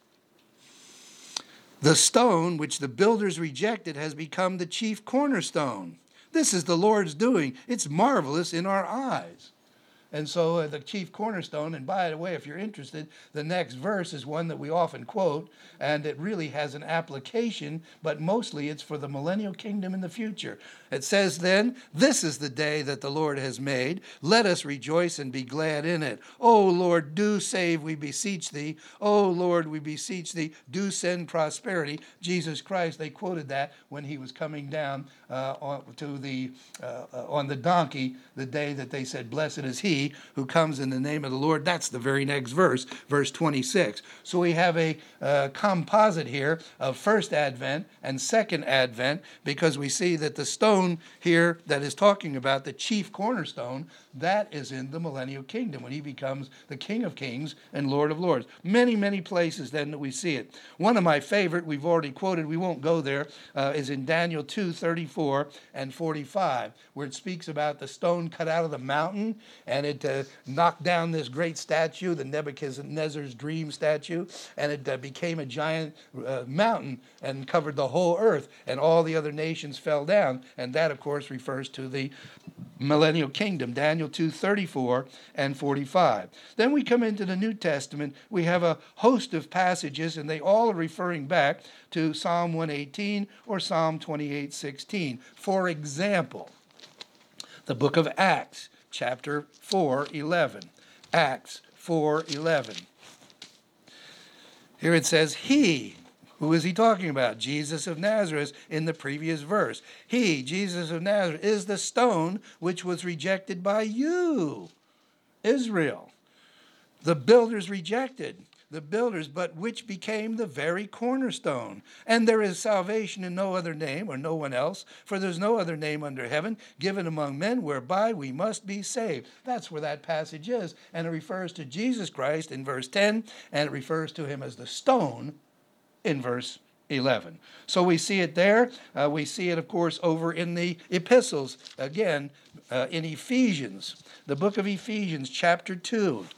"The stone which the builders rejected has become the chief cornerstone. This is the Lord's doing. It's marvelous in our eyes." And so uh, the chief cornerstone, and by the way, if you're interested, the next verse is one that we often quote, and it really has an application, but mostly it's for the millennial kingdom in the future. It says then, "This is the day that the Lord has made. Let us rejoice and be glad in it. O Lord, do save, we beseech thee. O Lord, we beseech thee, do send prosperity." Jesus Christ, they quoted that when he was coming down uh, on, to the, uh, uh, on the donkey the day that they said, "Blessed is he who comes in the name of the Lord." That's the very next verse, verse twenty-six. So we have a uh, composite here of first Advent and second Advent, because we see that the stone here that is talking about, the chief cornerstone, that is in the millennial kingdom when he becomes the King of Kings and Lord of Lords. Many, many places then that we see it. One of my favorite, we've already quoted, we won't go there, uh, is in Daniel two, thirty-four and forty-five, where it speaks about the stone cut out of the mountain, and it uh, knocked down this great statue, the Nebuchadnezzar's dream statue, and it uh, became a giant uh, mountain and covered the whole earth, and all the other nations fell down. And that, of course, refers to the millennial kingdom, Daniel two, thirty-four and forty-five. Then we come into the New Testament. We have a host of passages, and they all are referring back to Psalm one eighteen or Psalm twenty-eight, sixteen. For example, the book of Acts, chapter four, eleven. Acts four, eleven. Here it says, "He," who is he talking about? Jesus of Nazareth in the previous verse. "He," Jesus of Nazareth, "is the stone which was rejected by you, Israel, The builders rejected. The builders, but which became the very cornerstone. And there is salvation in no other name, or no one else, for there's no other name under heaven given among men whereby we must be saved. That's where that passage is. And it refers to Jesus Christ in verse ten, and it refers to him as the stone in verse eleven. So we see it there. Uh, we see it, of course, over in the epistles. Again, uh, in Ephesians, the book of Ephesians, chapter two.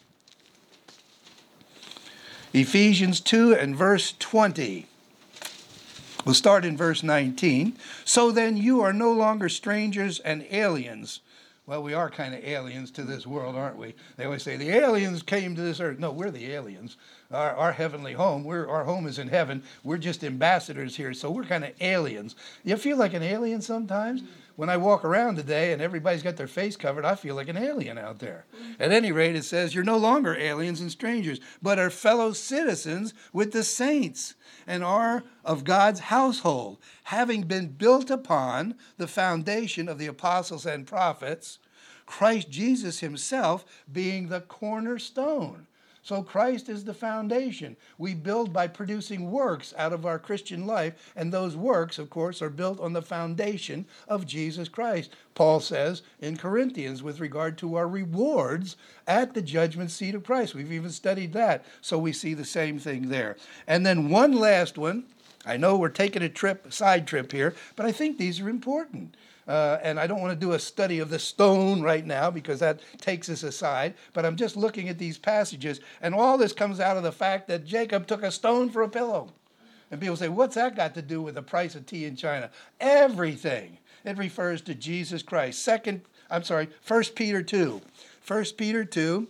Ephesians two and verse twenty. We'll start in verse nineteen. So then you are no longer strangers and aliens. Well, we are kind of aliens to this world, aren't we? They always say the aliens came to this earth. No, we're the aliens. Our, our heavenly home, we're, our home is in heaven. We're just ambassadors here, so we're kind of aliens. You feel like an alien sometimes? When I walk around today and everybody's got their face covered, I feel like an alien out there. At any rate, it says you're no longer aliens and strangers, but are fellow citizens with the saints and are of God's household, having been built upon the foundation of the apostles and prophets, Christ Jesus himself being the cornerstone. So Christ is the foundation. We build by producing works out of our Christian life, and those works, of course, are built on the foundation of Jesus Christ. Paul says in Corinthians with regard to our rewards at the judgment seat of Christ. We've even studied that, so we see the same thing there. And then one last one. I know we're taking a trip, a side trip here, but I think these are important. Uh, and I don't want to do a study of the stone right now because that takes us aside. But I'm just looking at these passages. And all this comes out of the fact that Jacob took a stone for a pillow. And people say, what's that got to do with the price of tea in China? Everything. It refers to Jesus Christ. Second, I'm sorry, First Peter two. First Peter two.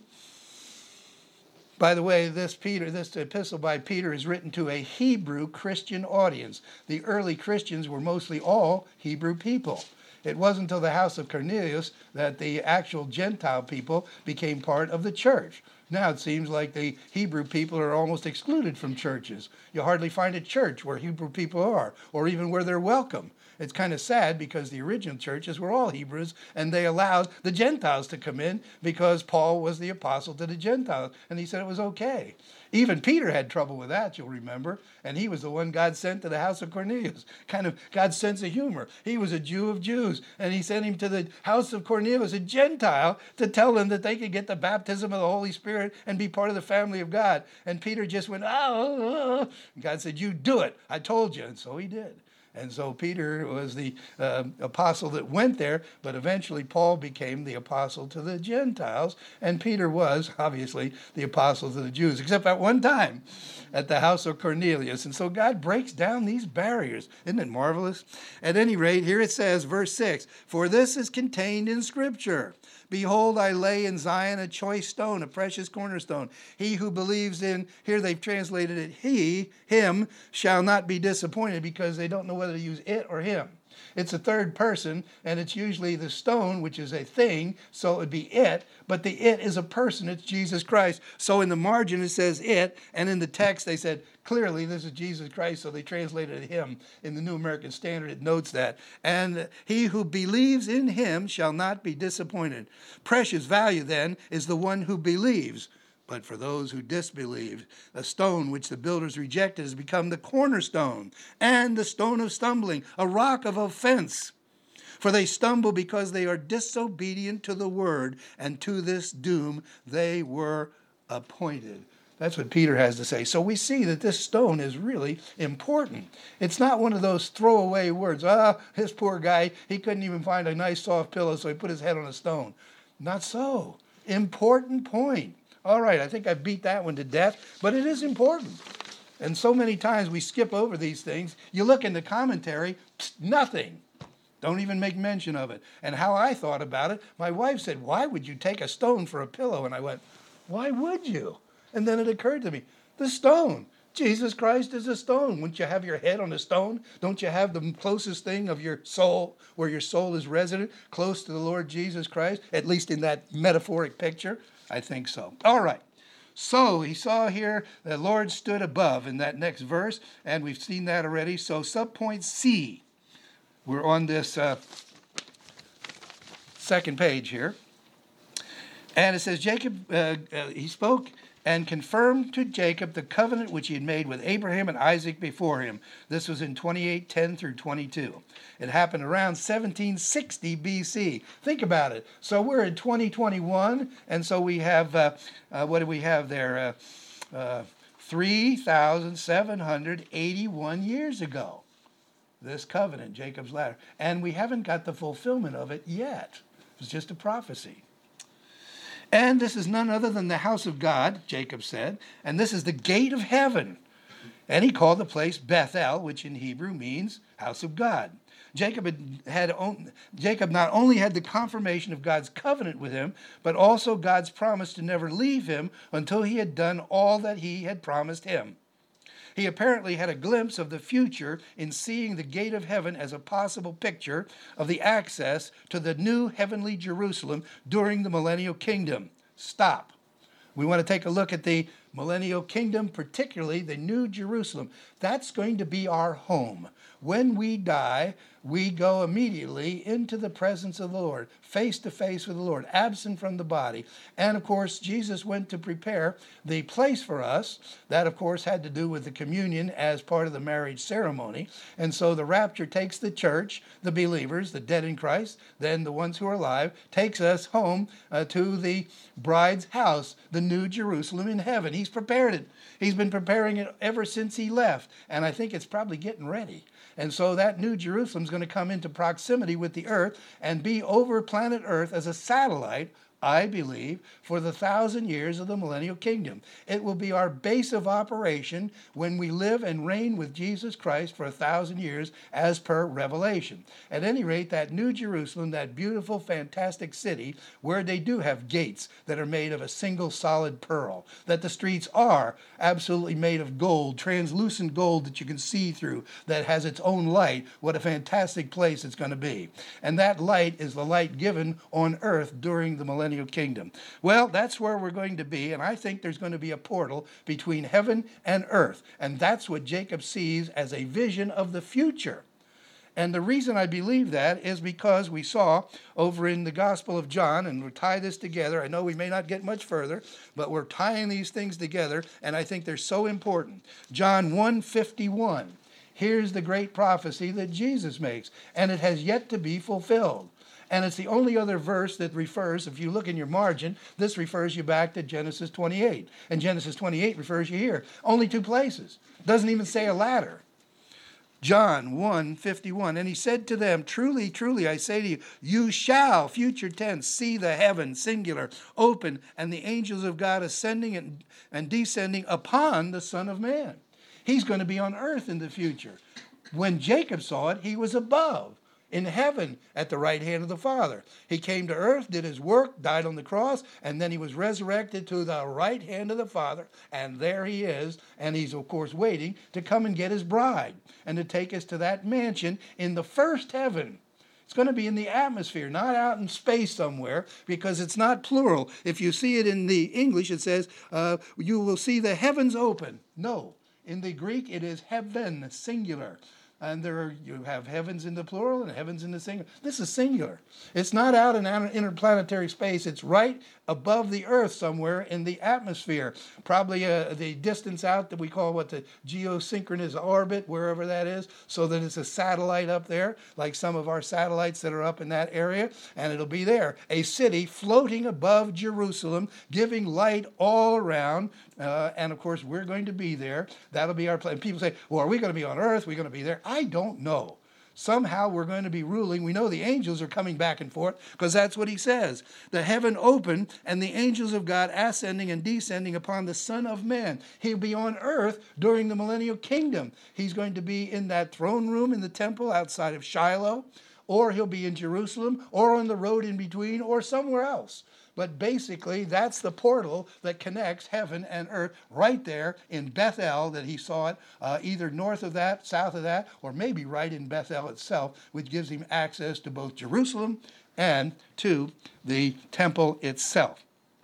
By the way, this Peter, this epistle by Peter is written to a Hebrew Christian audience. The early Christians were mostly all Hebrew people. It wasn't until the house of Cornelius that the actual Gentile people became part of the church. Now it seems like the Hebrew people are almost excluded from churches. You hardly find a church where Hebrew people are, or even where they're welcome. It's kind of sad because the original churches were all Hebrews, and they allowed the Gentiles to come in because Paul was the apostle to the Gentiles, and he said it was okay. Even Peter had trouble with that, you'll remember, and he was the one God sent to the house of Cornelius. Kind of God's sense of humor. He was a Jew of Jews, and he sent him to the house of Cornelius, a Gentile, to tell them that they could get the baptism of the Holy Spirit and be part of the family of God. And Peter just went, oh, God said, you do it. I told you, and so he did. And so Peter was the uh, apostle that went there, but eventually Paul became the apostle to the Gentiles, and Peter was, obviously, the apostle to the Jews, except at one time at the house of Cornelius. And so God breaks down these barriers. Isn't it marvelous? At any rate, here it says, verse six, for this is contained in Scripture. Behold, I lay in Zion a choice stone, a precious cornerstone. He who believes in, here they've translated it, he, him, shall not be disappointed, because they don't know whether to use it or him. It's a third person, and it's usually the stone, which is a thing, so it would be it, but the it is a person, it's Jesus Christ. So in the margin it says it, and in the text they said, clearly this is Jesus Christ, so they translated him. In the New American Standard it notes that. And he who believes in him shall not be disappointed. Precious value then is the one who believes. But for those who disbelieved, a stone which the builders rejected has become the cornerstone and the stone of stumbling, a rock of offense. For they stumble because they are disobedient to the word, and to this doom they were appointed. That's what Peter has to say. So we see that this stone is really important. It's not one of those throwaway words. Ah, this poor guy, he couldn't even find a nice soft pillow, so he put his head on a stone. Not so. Important point. All right, I think I beat that one to death, but it is important. And so many times we skip over these things. You look in the commentary, psst, nothing. Don't even make mention of it. And how I thought about it, my wife said, why would you take a stone for a pillow? And I went, why would you? And then it occurred to me, the stone. Jesus Christ is a stone. Wouldn't you have your head on a stone? Don't you have the closest thing of your soul, where your soul is resident, close to the Lord Jesus Christ, at least in that metaphoric picture? I think so. All right. So he saw here the Lord stood above in that next verse, and we've seen that already. So subpoint C, we're on this uh, second page here. And it says, Jacob, uh, uh, he spoke and confirmed to Jacob the covenant which he had made with Abraham and Isaac before him. This was in twenty-eight ten through twenty-two. It happened around seventeen sixty B C. Think about it. So we're in twenty twenty-one, and so we have, uh, uh, what do we have there? Uh, uh, three thousand seven hundred eighty-one years ago. This covenant, Jacob's ladder. And we haven't got the fulfillment of it yet. It's just a prophecy. And this is none other than the house of God, Jacob said, and this is the gate of heaven. And he called the place Bethel, which in Hebrew means house of God. Jacob had, had on, Jacob not only had the confirmation of God's covenant with him, but also God's promise to never leave him until he had done all that he had promised him. He apparently had a glimpse of the future in seeing the gate of heaven as a possible picture of the access to the new heavenly Jerusalem during the millennial kingdom. Stop. We want to take a look at the millennial kingdom, particularly the new Jerusalem. That's going to be our home. When we die, we go immediately into the presence of the Lord, face to face with the Lord, absent from the body. And of course, Jesus went to prepare the place for us. That, of course, had to do with the communion as part of the marriage ceremony. And so the rapture takes the church, the believers, the dead in Christ, then the ones who are alive, takes us home uh, to the bride's house, the new Jerusalem in heaven. He's prepared it. He's been preparing it ever since he left. And I think it's probably getting ready. And so that new Jerusalem is going to come into proximity with the earth and be over planet Earth as a satellite, I believe, for the thousand years of the millennial kingdom. It will be our base of operation when we live and reign with Jesus Christ for a thousand years as per Revelation. At any rate, that new Jerusalem, that beautiful, fantastic city where they do have gates that are made of a single solid pearl, that the streets are absolutely made of gold, translucent gold that you can see through, that has its own light. What a fantastic place it's going to be. And that light is the light given on earth during the millennial kingdom. Well, that's where we're going to be, and I think there's going to be a portal between heaven and earth, and that's what Jacob sees as a vision of the future. And the reason I believe that is because we saw over in the Gospel of John, and we'll tie this together. I know we may not get much further, but we're tying these things together, and I think they're so important. John one fifty-one. Here's the great prophecy that Jesus makes, and it has yet to be fulfilled. And it's the only other verse that refers, if you look in your margin, this refers you back to Genesis twenty-eight. And Genesis twenty-eight refers you here. Only two places. Doesn't even say a ladder. John one fifty-one. And he said to them, truly, truly, I say to you, you shall, future tense, see the heaven, singular, open, and the angels of God ascending and, and descending upon the Son of Man. He's going to be on earth in the future. When Jacob saw it, he was above, in heaven at the right hand of the Father. He came to earth, did his work, died on the cross, and then he was resurrected to the right hand of the Father, and there he is, and he's of course waiting to come and get his bride and to take us to that mansion in the first heaven. It's going to be in the atmosphere, not out in space somewhere, because it's not plural. If you see it in the English, it says, uh, you will see the heavens open. No, in the Greek it is heaven, singular. And there are, you have heavens in the plural and heavens in the singular. This is singular. It's not out in interplanetary space. It's right above the earth somewhere in the atmosphere. Probably uh, the distance out that we call what the geosynchronous orbit, wherever that is, so that it's a satellite up there, like some of our satellites that are up in that area, and it'll be there. A city floating above Jerusalem, giving light all around, uh, and of course we're going to be there. That'll be our plan. People say, well, are we going to be on earth? Are we going to be there? I don't know. Somehow we're going to be ruling. We know the angels are coming back and forth because that's what he says. The heaven open and the angels of God ascending and descending upon the Son of Man. He'll be on earth during the millennial kingdom. He's going to be in that throne room in the temple outside of Shiloh, or he'll be in Jerusalem, or on the road in between, or somewhere else. But basically, that's the portal that connects heaven and earth right there in Bethel, that he saw it uh, either north of that, south of that, or maybe right in Bethel itself, which gives him access to both Jerusalem and to the temple itself.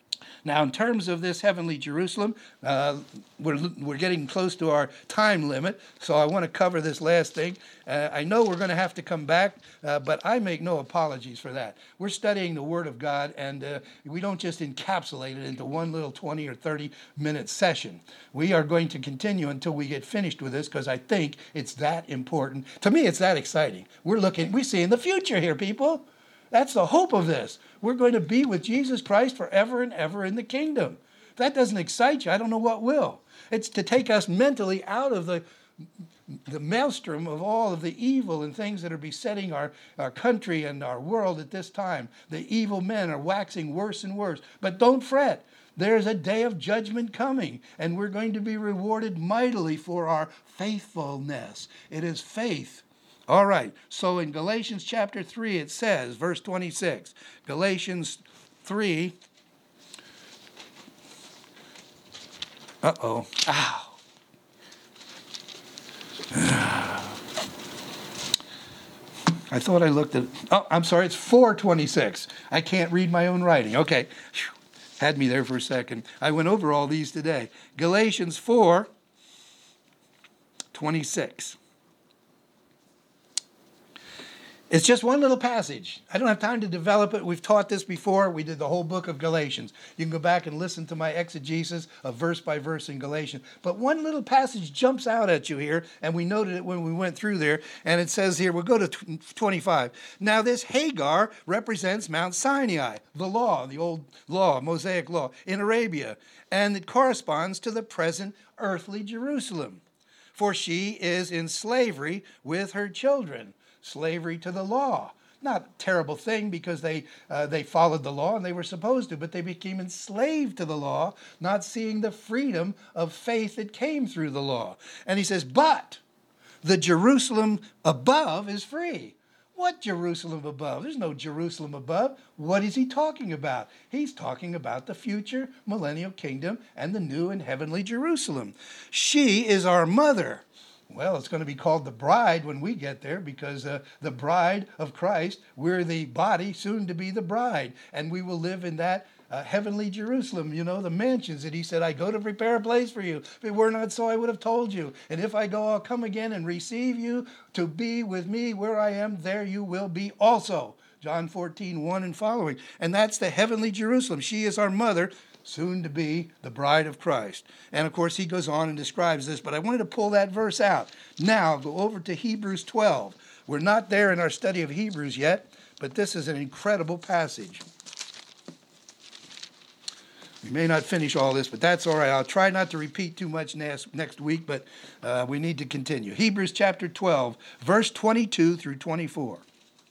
Now, in terms of this heavenly Jerusalem, uh, we're, we're getting close to our time limit, so I want to cover this last thing. Uh, I know we're going to have to come back, uh, but I make no apologies for that. We're studying the Word of God, and uh, we don't just encapsulate it into one little twenty or thirty minute session. We are going to continue until we get finished with this, because I think it's that important. To me, it's that exciting. We're looking, we see in the future here, people. That's the hope of this. We're going to be with Jesus Christ forever and ever in the kingdom. If that doesn't excite you, I don't know what will. It's to take us mentally out of the, the maelstrom of all of the evil and things that are besetting our, our country and our world at this time. The evil men are waxing worse and worse. But don't fret. There's a day of judgment coming, and we're going to be rewarded mightily for our faithfulness. It is faith. All right, so in Galatians chapter three, it says, verse twenty-six, Galatians three, uh-oh, ow. I thought I looked at, oh, I'm sorry, it's four twenty-six. I can't read my own writing. Okay, had me there for a second. I went over all these today. Galatians four twenty-six. It's just one little passage. I don't have time to develop it. We've taught this before. We did the whole book of Galatians. You can go back and listen to my exegesis of verse by verse in Galatians. But one little passage jumps out at you here, and we noted it when we went through there. And it says here, we'll go to twenty-five. Now this Hagar represents Mount Sinai, the law, the old law, Mosaic law, in Arabia. And it corresponds to the present earthly Jerusalem. For she is in slavery with her children. Slavery to the law. Not a terrible thing, because they uh, they followed the law and they were supposed to, but they became enslaved to the law, not seeing the freedom of faith that came through the law. And he says, but the Jerusalem above is free. What Jerusalem above? There's no Jerusalem above. What is he talking about? He's talking about the future millennial kingdom and the new and heavenly Jerusalem. She is our mother. Well, it's going to be called the bride when we get there, because uh, the bride of Christ, we're the body, soon to be the bride. And we will live in that uh, heavenly Jerusalem, you know, the mansions that he said, I go to prepare a place for you. If it were not so, I would have told you. And if I go, I'll come again and receive you to be with me where I am. There you will be also. John fourteen, one and following. And that's the heavenly Jerusalem. She is our mother, soon to be the bride of Christ. And of course, he goes on and describes this, but I wanted to pull that verse out. Now, go over to Hebrews twelve. We're not there in our study of Hebrews yet, but this is an incredible passage. We may not finish all this, but that's all right. I'll try not to repeat too much next, next week, but uh, we need to continue. Hebrews chapter twelve, verse twenty-two through twenty-four.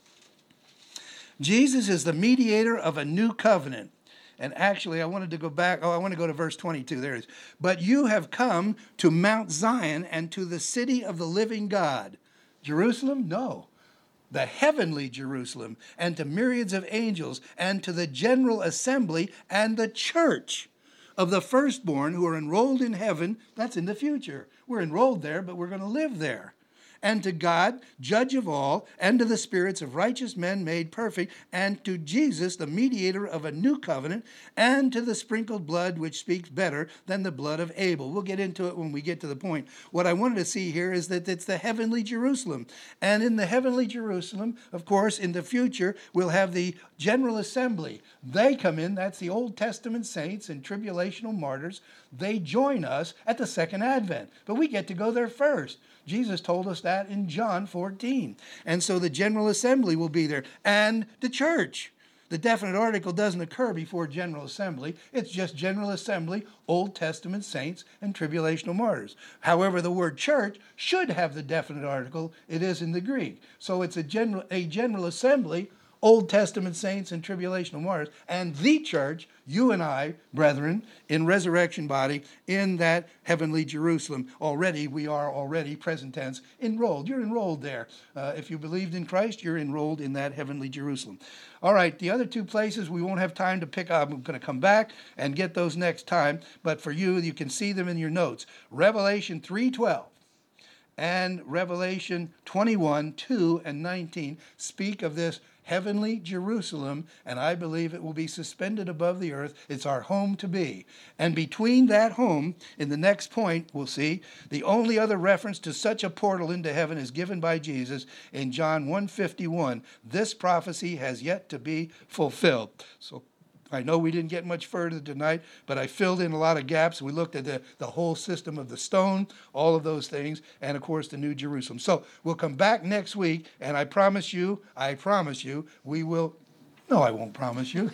Jesus is the mediator of a new covenant. And actually, I wanted to go back. Oh, I want to go to verse twenty-two. There it is. But you have come to Mount Zion and to the city of the living God. Jerusalem? No. The heavenly Jerusalem, and to myriads of angels, and to the general assembly and the church of the firstborn who are enrolled in heaven. That's in the future. We're enrolled there, but we're going to live there. And to God, judge of all, and to the spirits of righteous men made perfect, and to Jesus, the mediator of a new covenant, and to the sprinkled blood which speaks better than the blood of Abel. We'll get into it when we get to the point. What I wanted to see here is that it's the heavenly Jerusalem. And in the heavenly Jerusalem, of course, in the future, we'll have the general assembly. They come in, that's the Old Testament saints and tribulational martyrs. They join us at the second advent. But we get to go there first. Jesus told us that in John fourteen. And so the General Assembly will be there. And the church. The definite article doesn't occur before General Assembly. It's just General Assembly, Old Testament saints, and tribulational martyrs. However, the word church should have the definite article. It is in the Greek. So it's a general, a General Assembly, Old Testament saints and tribulational martyrs, and the church, you and I, brethren, in resurrection body, in that heavenly Jerusalem. Already, we are already, present tense, enrolled. You're enrolled there. Uh, if you believed in Christ, you're enrolled in that heavenly Jerusalem. All right, the other two places we won't have time to pick up. I'm going to come back and get those next time. But for you, you can see them in your notes. Revelation three twelve. And Revelation twenty-one, two and nineteen speak of this heavenly Jerusalem, and I believe it will be suspended above the earth. It's our home to be. And between that home, in the next point, we'll see, the only other reference to such a portal into heaven is given by Jesus in John one fifty-one. This prophecy has yet to be fulfilled. So I know we didn't get much further tonight, but I filled in a lot of gaps. We looked at the, the whole system of the stone, all of those things, and of course the New Jerusalem. So we'll come back next week, and I promise you, I promise you, we will. No, I won't promise you.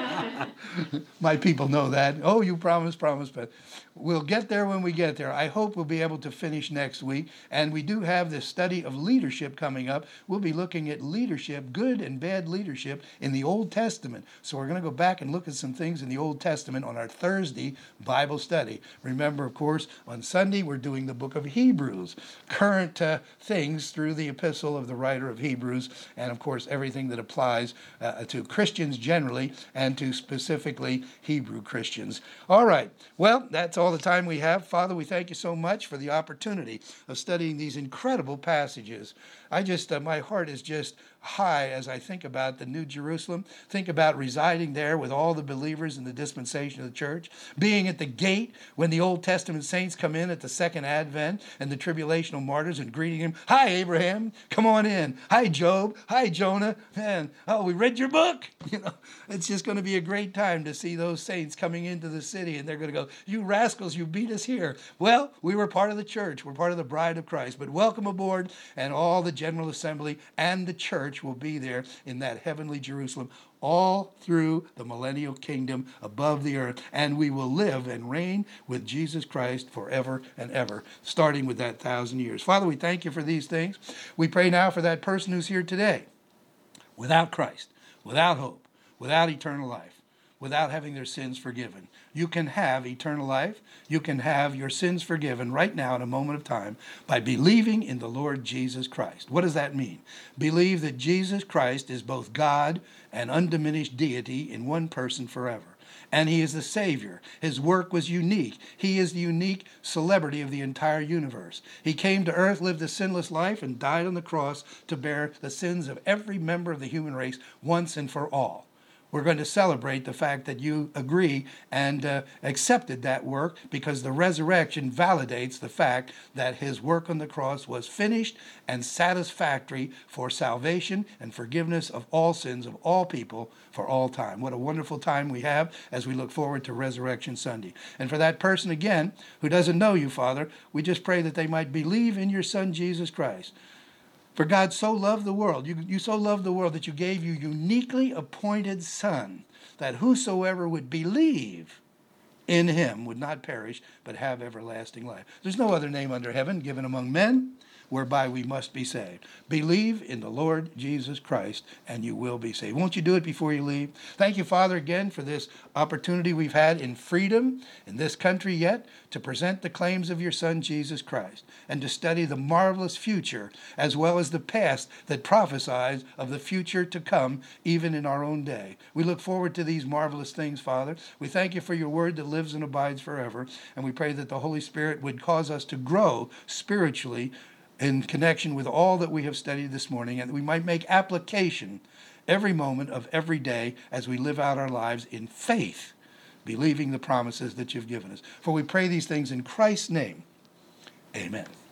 My people know that. Oh, you promise, promise, but we'll get there when we get there. I hope we'll be able to finish next week. And we do have this study of leadership coming up. We'll be looking at leadership, good and bad leadership in the Old Testament. So we're going to go back and look at some things in the Old Testament on our Thursday Bible study. Remember, of course, on Sunday we're doing the book of Hebrews, current uh, things through the epistle of the writer of Hebrews, and of course everything that applies uh, to Christians generally and to specifically Hebrew Christians. All right. Well, that's all the time we have. Father, we thank you so much for the opportunity of studying these incredible passages. I just, uh, my heart is just high as I think about the New Jerusalem, think about residing there with all the believers in the dispensation of the church, being at the gate when the Old Testament saints come in at the second advent and the tribulational martyrs and greeting him. Hi, Abraham. Come on in. Hi, Job. Hi, Jonah. Man, oh, we read your book. You know, it's just going to be a great time to see those saints coming into the city, and they're going to go, you rascals, you beat us here. Well, we were part of the church. We're part of the bride of Christ, but welcome aboard, and all the General Assembly and the church will be there in that heavenly Jerusalem all through the millennial kingdom above the earth, and we will live and reign with Jesus Christ forever and ever, starting with that thousand years. Father, we thank you for these things. We pray now for that person who's here today without Christ, without hope, without eternal life, without having their sins forgiven. You can have eternal life. You can have your sins forgiven right now in a moment of time by believing in the Lord Jesus Christ. What does that mean? Believe that Jesus Christ is both God and undiminished deity in one person forever. And he is the Savior. His work was unique. He is the unique celebrity of the entire universe. He came to earth, lived a sinless life, and died on the cross to bear the sins of every member of the human race once and for all. We're going to celebrate the fact that you agree and uh, accepted that work, because the resurrection validates the fact that his work on the cross was finished and satisfactory for salvation and forgiveness of all sins of all people for all time. What a wonderful time we have as we look forward to Resurrection Sunday. And for that person, again, who doesn't know you, Father, we just pray that they might believe in your Son, Jesus Christ. For God so loved the world, you, you so loved the world that you gave your uniquely appointed Son, that whosoever would believe in him would not perish, but have everlasting life. There's no other name under heaven given among men whereby we must be saved. Believe in the Lord Jesus Christ, and you will be saved. Won't you do it before you leave? Thank you, Father, again for this opportunity we've had in freedom in this country yet to present the claims of your Son, Jesus Christ, and to study the marvelous future as well as the past that prophesies of the future to come, even in our own day. We look forward to these marvelous things, Father. We thank you for your word that lives and abides forever, and we pray that the Holy Spirit would cause us to grow spiritually in connection with all that we have studied this morning, and that we might make application every moment of every day as we live out our lives in faith, believing the promises that you've given us. For we pray these things in Christ's name. Amen.